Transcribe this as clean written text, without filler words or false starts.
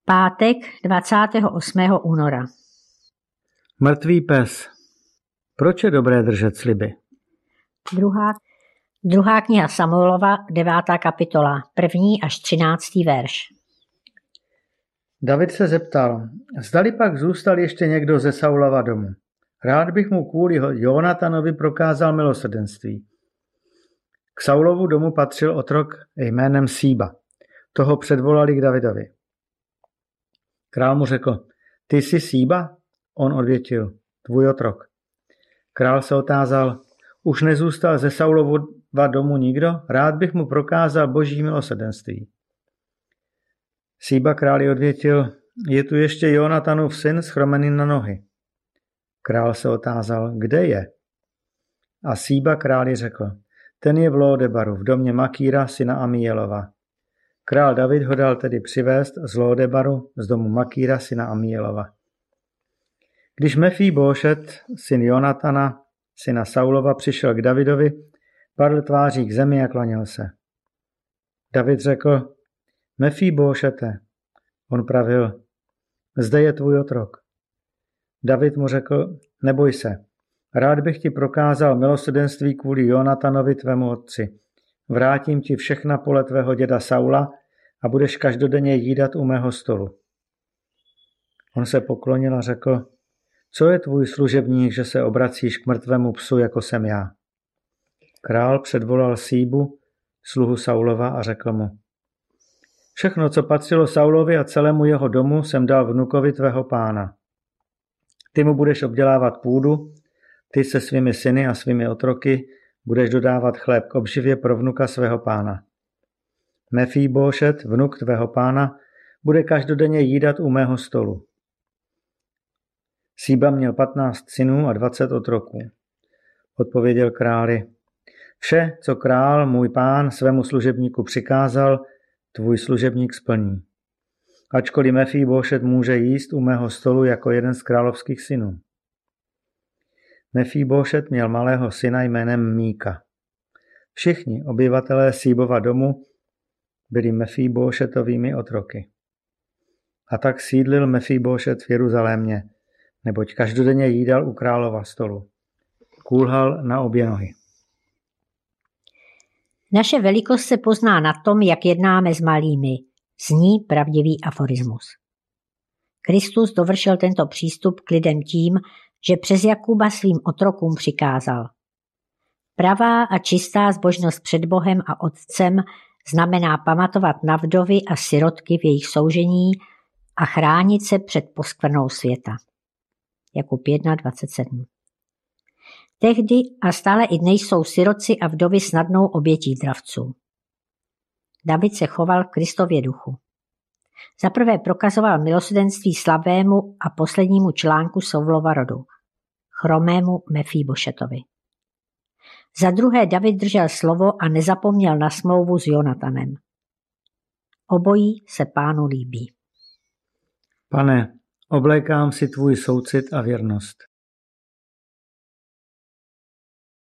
Pátek 28. února. Mrtvý pes. Proč je dobré držet sliby? Druhá kniha Samuelova, 9. kapitola, 1. až 13. verš. David se zeptal, zdali pak zůstal ještě někdo ze Saulova domu. Rád bych mu kvůli Jonatanovi prokázal milosrdenství. K Saulovu domu patřil otrok jménem Síba. Toho předvolali k Davidovi. Král mu řekl, ty jsi Síba? On odvětil, tvůj otrok. Král se otázal, už nezůstal ze Saulova domu nikdo? Rád bych mu prokázal boží milosrdenství. Síba králi odvětil, je tu ještě Jonatanův syn schromený na nohy. Král se otázal, kde je? A Síba králi řekl, ten je v Lódebaru, v domě Makíra, syna Amielova. Král David ho dal tedy přivést z Lódebaru, z domu Makíra, syna Amielova. Když Mefíbošet, syn Jonatana, syna Saulova, přišel k Davidovi, padl tváří k zemi a klaněl se. David řekl, Mefíbošete. On pravil, zde je tvůj otrok. David mu řekl, neboj se, rád bych ti prokázal milosrdenství kvůli Jonatanovi tvému otci. Vrátím ti všechna pole tvého děda Saula a budeš každodenně jídat u mého stolu. On se poklonil a řekl, co je tvůj služebník, že se obracíš k mrtvému psu, jako jsem já? Král předvolal Síbu, sluhu Saulova, a řekl mu, všechno, co patřilo Saulovi a celému jeho domu, jsem dal vnukovi tvého pána. Ty mu budeš obdělávat půdu, ty se svými syny a svými otroky budeš dodávat chléb k obživě pro vnuka svého pána. Mefíbošet, vnuk tvého pána, bude každodenně jídat u mého stolu. Síba měl 15 synů a 20 otroků. Odpověděl králi, vše, co král, můj pán, svému služebníku přikázal, tvůj služebník splní. Ačkoliv Mefíbošet může jíst u mého stolu jako jeden z královských synů. Mefíbošet měl malého syna jménem Míka. Všichni obyvatelé Síbova domu byli Mefíbošetovými otroky. A tak sídlil Mefíbošet v Jeruzalémě, neboť každodenně jídal u králova stolu. Kůlhal na obě nohy. Naše velikost se pozná na tom, jak jednáme s malými, zní pravdivý aforismus. Kristus dovršil tento přístup k lidem tím, že přes Jakuba svým otrokům přikázal. Pravá a čistá zbožnost před Bohem a Otcem znamená pamatovat na vdovy a sirotky v jejich soužení a chránit se před poskvrnou světa. Jakub 1:27. Tehdy a stále i dnes jsou sirotci a vdovy snadnou obětí dravců. David se choval v Kristově duchu. Zaprvé prokazoval milosrdenství slabému a poslednímu článku Saulova rodu, chromému Mefíbošetovi. Za druhé David držel slovo a nezapomněl na smlouvu s Jonatanem. Obojí se pánu líbí. Pane, oblékám si tvůj soucit a věrnost.